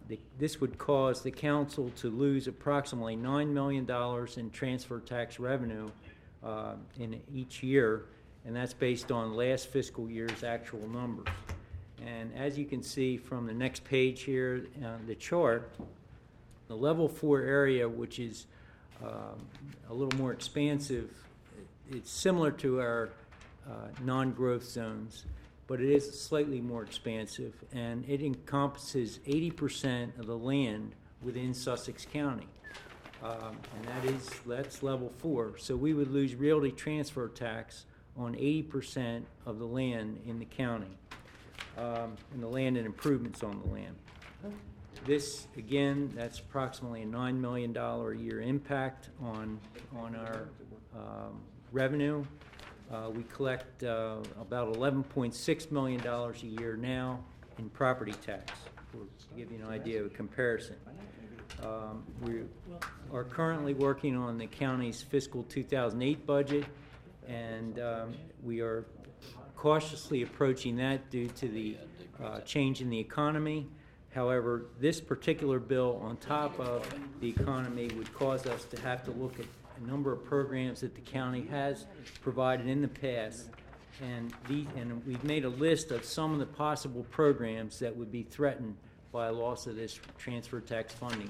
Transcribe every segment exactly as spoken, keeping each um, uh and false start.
the, this would cause the council to lose approximately nine million dollars in transfer tax revenue uh, in each year, and that's based on last fiscal year's actual numbers. And as you can see from the next page here, uh, the chart, the level four area, which is um, a little more expansive, it's similar to our uh, non-growth zones, but it is slightly more expansive, and it encompasses eighty percent of the land within Sussex County. Um, and that is, that's level four. So we would lose realty transfer tax on eighty percent of the land in the county, um, and the land and improvements on the land. This, again, that's approximately a nine million dollars a year impact on, on our um, revenue. Uh, we collect uh, about eleven point six million dollars a year now in property tax, to give you an idea of a comparison. Um, we are currently working on the county's fiscal two thousand eight budget, and um, we are cautiously approaching that due to the uh, change in the economy. However, this particular bill, on top of the economy, would cause us to have to look at a number of programs that the county has provided in the past, and these, and we've made a list of some of the possible programs that would be threatened by a loss of this transfer tax funding.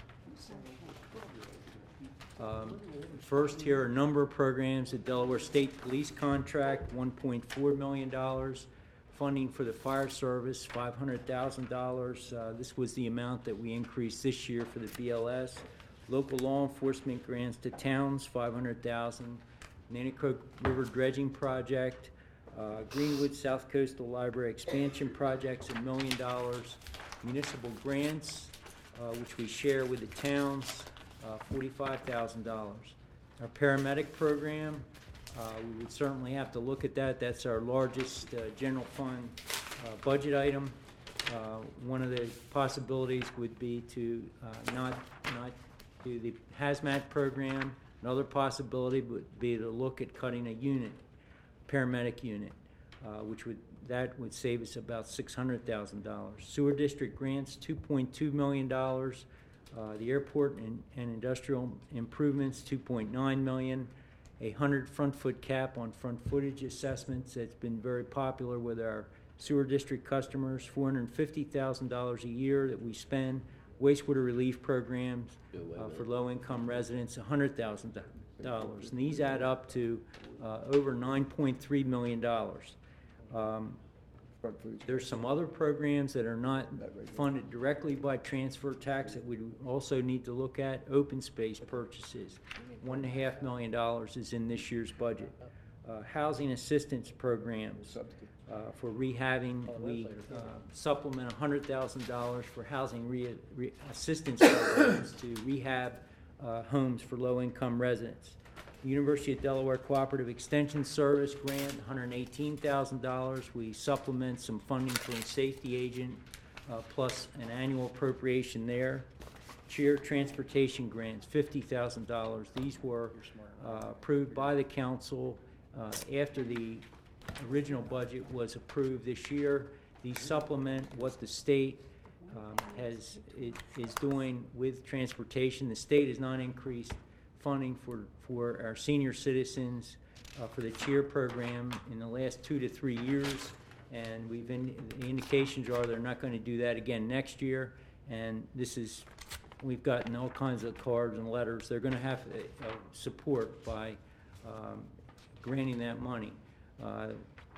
Um, first, here are a number of programs. The Delaware State Police contract, one point four million dollars. Funding for the fire service, five hundred thousand dollars. Uh, this was the amount that we increased this year for the B L S. Local law enforcement grants to towns, five hundred thousand dollars. Nanticoke River Dredging Project, uh, Greenwood South Coastal Library Expansion Projects, a million dollars. Municipal grants, uh, which we share with the towns, uh, forty-five thousand dollars. Our paramedic program, uh, we would certainly have to look at that. That's our largest uh, general fund uh, budget item. Uh, one of the possibilities would be to uh, not not do the hazmat program. Another possibility would be to look at cutting a unit, paramedic unit, uh, which would that would save us about six hundred thousand dollars. Sewer district grants, two point two million dollars. Uh, the airport and, and industrial improvements, two point nine million dollars. A hundred front foot cap on front footage assessments that's been very popular with our sewer district customers. four hundred fifty thousand dollars a year that we spend. Wastewater relief programs uh, for low-income residents, one hundred thousand dollars. And these add up to uh, over nine point three million dollars. Um, there's some other programs that are not funded directly by transfer tax that we also need to look at. Open space purchases, one and a half million dollars is in this year's budget. Uh, housing assistance programs uh, for rehabbing, we uh, supplement one hundred thousand dollars for housing re- re- assistance programs to rehab uh, homes for low-income residents. University of Delaware Cooperative Extension Service grant, one hundred eighteen thousand dollars. We supplement some funding for a safety agent, uh, plus an annual appropriation there. Cheer transportation grants, fifty thousand dollars. These were uh, approved by the council uh, after the original budget was approved this year. These supplement what the state um, has it, is doing with transportation. The state has not increased funding for, for our senior citizens uh, for the cheer program in the last two to three years, and we've in, the indications are they're not going to do that again next year. And this is, we've gotten all kinds of cards and letters. They're going to have uh, support by um, granting that money. Uh,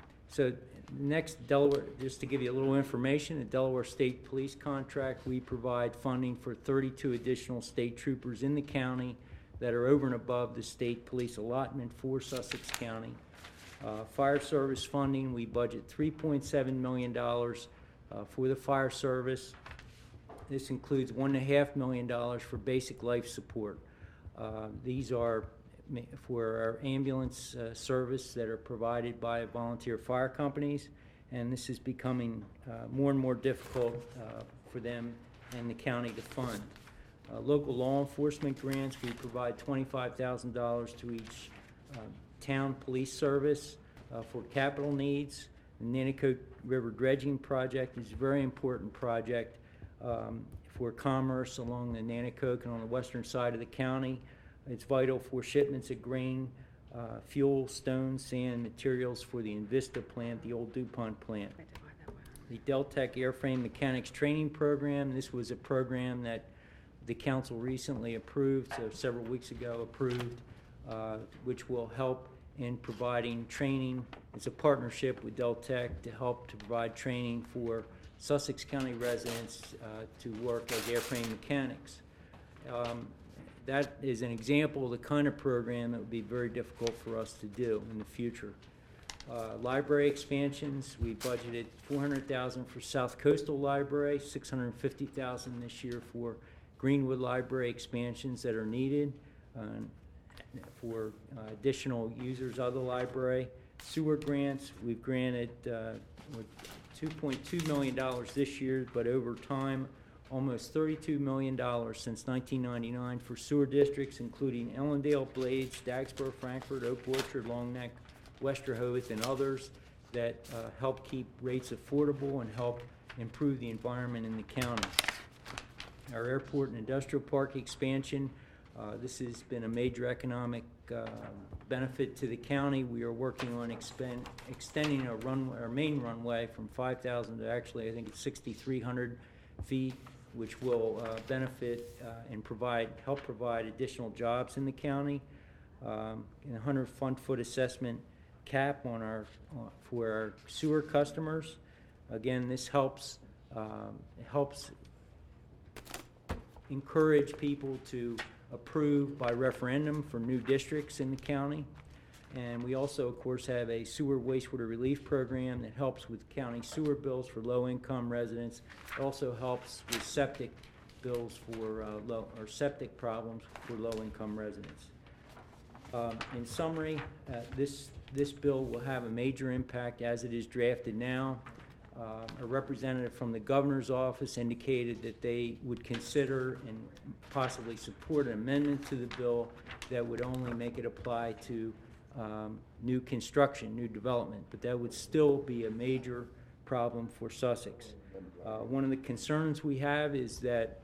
so next, Delaware, just to give you a little information, the Delaware State Police contract, we provide funding for thirty-two additional state troopers in the county that are over and above the state police allotment for Sussex County. Uh, fire service funding, we budget three point seven million dollars uh, for the fire service. This includes one point five million dollars for basic life support. Uh, these are for our ambulance uh, service that are provided by volunteer fire companies, and this is becoming uh, more and more difficult uh, for them and the county to fund. Uh, local law enforcement grants, we provide twenty-five thousand dollars to each uh, town police service uh, for capital needs. The Nanticoke River Dredging Project is a very important project. um, for commerce along the Nanticoke and on the western side of the county. It's vital for shipments of grain, uh, fuel, stone, sand, materials for the Invista plant, the old DuPont plant. The Deltec Airframe Mechanics Training Program, this was a program that the council recently approved, so several weeks ago approved, uh, which will help in providing training. It's a partnership with Deltec to help to provide training for Sussex County residents uh, to work as airframe mechanics. Um, that is an example of the kind of program that would be very difficult for us to do in the future. Uh, library expansions, we budgeted four hundred thousand dollars for South Coastal Library, six hundred fifty thousand dollars this year for Greenwood Library expansions that are needed uh, for uh, additional users of the library. Sewer grants, we've granted uh, two point two million dollars this year, but over time, almost thirty-two million dollars since nineteen ninety-nine for sewer districts, including Ellendale, Blades, Dagsboro, Frankfurt, Oak Orchard, Long Neck, West Rehoboth, and others that uh, help keep rates affordable and help improve the environment in the county. Our airport and industrial park expansion, uh, this has been a major economic uh, benefit to the county. We are working on expend, extending our, runway, our main runway from five thousand to actually I think it's sixty-three hundred feet, which will uh, benefit uh, and provide help provide additional jobs in the county. Um, and one hundred fund foot assessment cap on our uh, for our sewer customers. Again, this helps um, helps encourage people to approve by referendum for new districts in the county. And we also, of course, have a sewer wastewater relief program that helps with county sewer bills for low-income residents. It also helps with septic bills for uh, low or septic problems for low-income residents. Um, in summary, uh, this this bill will have a major impact as it is drafted now. Uh, a representative from the governor's office indicated that they would consider and possibly support an amendment to the bill that would only make it apply to um, new construction, new development, but that would still be a major problem for Sussex. Uh, one of the concerns we have is that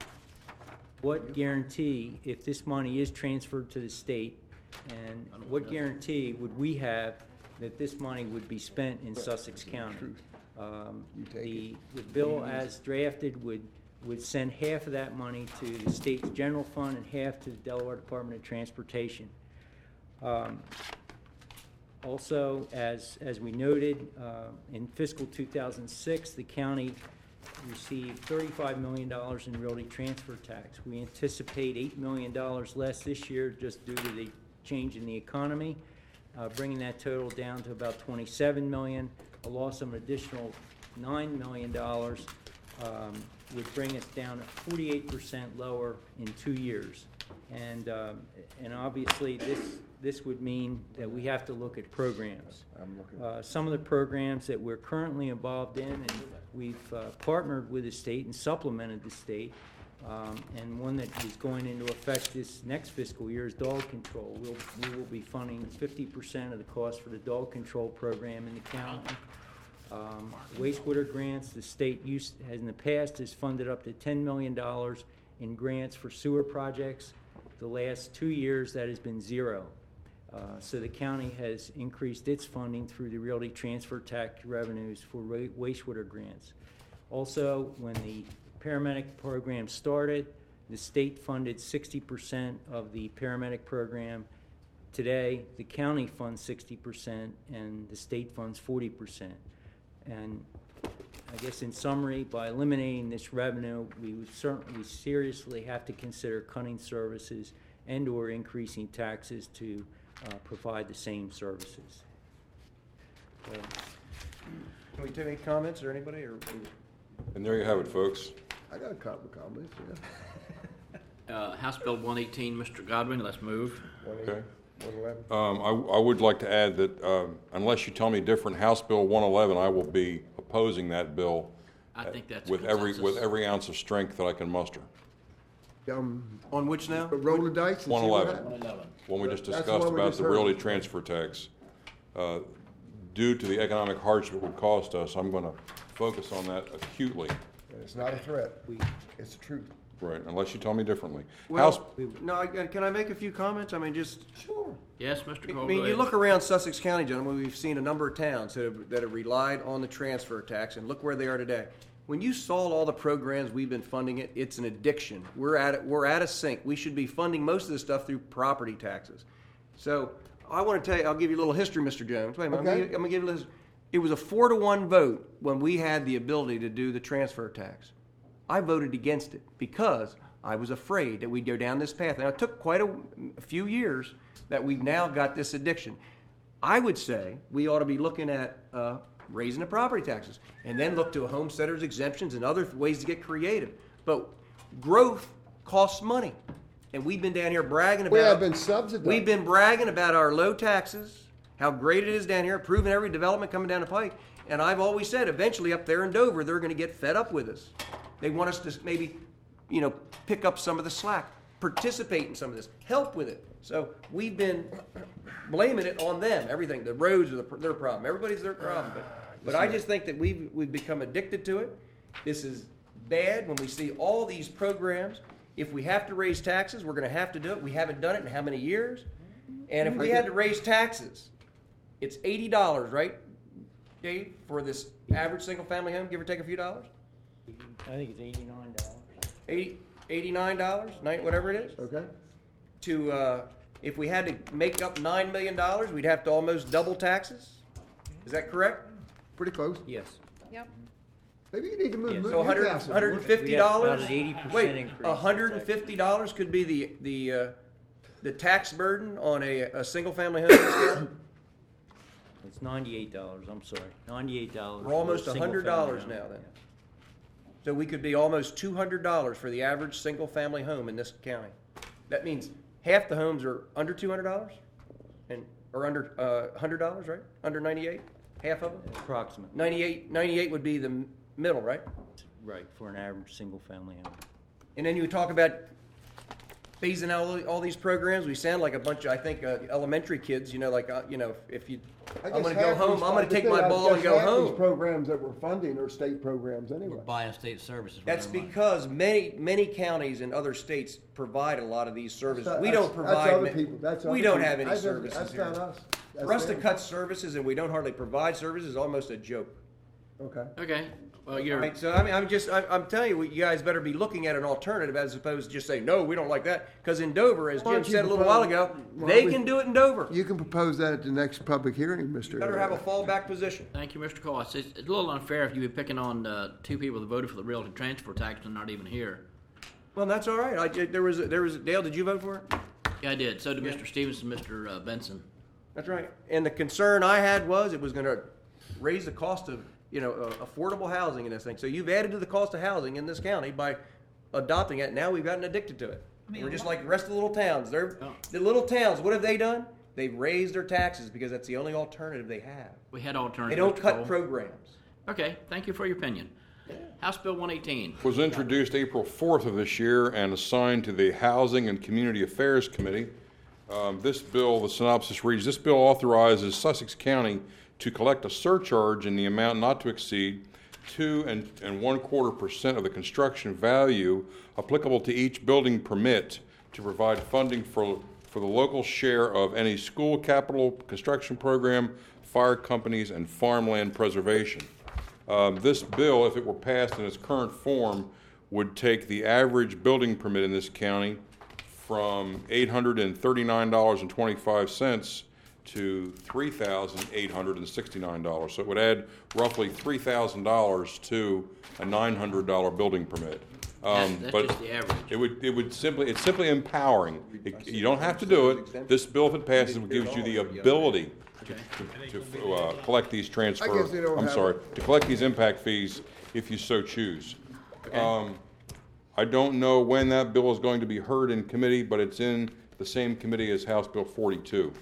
what guarantee, if this money is transferred to the state, and what guarantee would we have that this money would be spent in Sussex County? Um, the, the bill as drafted would, would send half of that money to the state's general fund and half to the Delaware Department of Transportation. Um, also, as, as we noted, uh, in fiscal two thousand six, the county received thirty-five million dollars in realty transfer tax. We anticipate eight million dollars less this year just due to the change in the economy, uh, bringing that total down to about twenty-seven million dollars. A loss of an additional nine million dollars um, would bring us down to forty-eight percent lower in two years. And, um, and obviously this, this would mean that we have to look at programs. Uh, some of the programs that we're currently involved in, and we've uh, partnered with the state and supplemented the state, um, and one that is going into effect this next fiscal year is dog control. We'll, we will be funding fifty percent of the cost for the dog control program in the county. Um, wastewater grants, the state used, has in the past has funded up to ten million dollars in grants for sewer projects. The last two years that has been zero. Uh, so the county has increased its funding through the realty transfer tax revenues for wa wastewater grants. Also, when the paramedic program started, the state funded sixty percent of the paramedic program. Today, the county funds sixty percent and the state funds forty percent. And I guess in summary, by eliminating this revenue, we would certainly seriously have to consider cutting services and or increasing taxes to uh, provide the same services. So, Can we take any comments or anybody? Or And there you have it, folks. I got a couple of comments, yeah. Uh, House Bill one eighteen, Mister Godwin, let's move. Okay. one eleven. Um, I, I would like to add that um, unless you tell me different, House Bill one eleven, I will be opposing that bill I think that's with every consensus. with every ounce of strength that I can muster. Um, on which now? but roll the dice and see what one eleven. happens. When we just That's the discussed one we about just the heard. realty transfer tax, uh, due to the economic hardship it would cost us, I'm going to focus on that acutely And it's not a threat. We, It's the truth. Right, unless you tell me differently. House, Well, no, I- can I make a few comments? I mean, just, Sure. Yes, Mister I Cole, mean, go you ahead. look around Sussex County, gentlemen, we've seen a number of towns that have, that have relied on the transfer tax, and look where they are today. When you saw all the programs we've been funding it, it's an addiction. We're at it, we're at a sink. We should be funding most of this stuff through property taxes. So I want to tell you, I'll give you a little history, Mister Jones. Wait a minute, I'm gonna Okay. give- I'm gonna give you a little. It was a four to one vote when we had the ability to do the transfer tax. I voted against it because I was afraid that we'd go down this path. Now, it took quite a, a few years that we've now got this addiction. I would say we ought to be looking at uh, raising the property taxes and then look to homesteaders exemptions and other ways to get creative. But growth costs money. And we've been down here bragging about We have been subsidized. We've been bragging about our low taxes, how great it is down here, proving every development coming down the pike. And I've always said, eventually up there in Dover, they're going to get fed up with us. They want us to maybe, you know, pick up some of the slack, participate in some of this, help with it. So we've been blaming it on them. Everything, the roads are the, their problem. Everybody's their problem. But, but I just think that we've we've become addicted to it. This is bad when we see all these programs. If we have to raise taxes, we're going to have to do it. We haven't done it in how many years? And if we had to raise taxes, it's eighty dollars, right, Dave, for this average single-family home, give or take a few dollars? I think it's eighty-nine dollars. Eighty, eighty-nine dollars, whatever it is. Okay? To, uh, if we had to make up nine million dollars, we'd have to almost double taxes? Is that correct? Pretty close. Yes. Yep. Maybe you need to move, Yeah, move So one hundred, Newcastle. one hundred fifty dollars? We have about an eighty percent Wait, increase. one hundred fifty dollars could be the, the, uh, the tax burden on a, a single-family home in this county? It's ninety-eight dollars, I'm sorry, ninety-eight dollars. We're almost one hundred dollars now then. So we could be almost two hundred dollars for the average single-family home in this county. That means half the homes are under two hundred dollars? And, or under, uh, one hundred dollars, right? Under ninety-eight? Half of them? Approximately, ninety-eight, ninety-eight would be the m- middle, right? right, for an average single-family home. And then you talk about phasing out all, all these programs. We sound like a bunch of, I think, uh, elementary kids, you know, like, uh, you know, if you, I I'm guess gonna go half home, these- I'm gonna the take thing, my I ball and guess go half These home. programs that we're funding are state programs anyway. Buying state services. with That's their money. because many, many counties in other states provide a lot of these services. That's- We that's- don't provide. That's other ma- people, that's We other don't people. have any That's- services That's here. not us. That's For us to them. cut services and we don't hardly provide services is almost a joke. Okay. Okay, well, you're, Right, so I mean, I'm just, I'm, I'm telling you, you guys better be looking at an alternative as opposed to just saying, no, we don't like that. Because in Dover, as Why Jim don't you said a little while propose- ago, why they don't we- can do it in Dover. You can propose that at the next public hearing, Mister Better have a fallback position. thank you, Mister Cole. It's, it's a little unfair if you were picking on uh, two people that voted for the realty transfer tax and not even here. Well, that's all right. I, there was, there was, Dale, did you vote for it? Yeah, I did. So did Mister Stevenson, Mister Uh, Benson. That's right. And the concern I had was it was going to raise the cost of, you know, uh, affordable housing in this thing. So you've added to the cost of housing in this county by adopting it. Now we've gotten addicted to it. We're just like the rest of the little towns. They're Oh. the little towns. What have they done? They've raised their taxes because that's the only alternative they have. We had alternatives. They don't Mister cut Cole. programs. Okay, thank you for your opinion. House Bill one eighteen. was introduced April fourth of this year and assigned to the Housing and Community Affairs Committee. Um, This bill, the synopsis reads, this bill authorizes Sussex County to collect a surcharge in the amount not to exceed two and, and one quarter percent of the construction value applicable to each building permit to provide funding for, for the local share of any school capital construction program, fire companies, and farmland preservation. Um, This bill, if it were passed in its current form, would take the average building permit in this county from eight hundred thirty-nine dollars and twenty-five cents to three thousand eight hundred sixty-nine dollars. So it would add roughly three thousand dollars to a nine hundred dollars building permit. Um, That's but just the average. It would, it would simply, it's simply empowering. It- You don't have to do it. This bill, if it passes, gives you the ability Okay. to, to uh, collect these transfer, I guess they don't I'm have sorry, it. to collect these impact fees if you so choose. Um, I don't know when that bill is going to be heard in committee, but it's in the same committee as House Bill forty-two.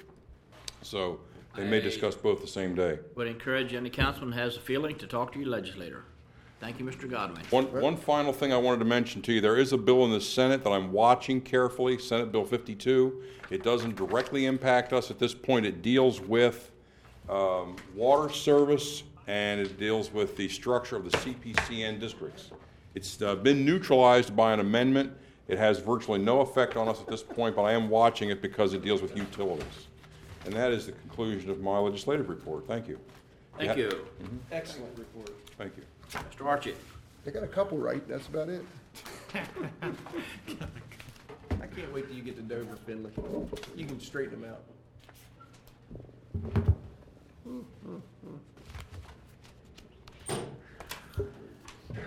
So they may I- discuss both the same day. Would encourage any councilman who has a feeling to talk to your legislator. Thank you, Mister Godwin. One, one final thing I wanted to mention to you, there is a bill in the Senate that I'm watching carefully, Senate Bill fifty-two. It doesn't directly impact us at this point. It deals with um, water service, and it deals with the structure of the C P C N districts. It's uh, been neutralized by an amendment. It has virtually no effect on us at this point, but I am watching it because it deals with utilities. And that is the conclusion of my legislative report. Thank you. Thank Yeah. you. Excellent report. Thank you. Mister Archie. I got a couple right, that's about it. I can't wait till you get to Dover, Finley. You can straighten them out.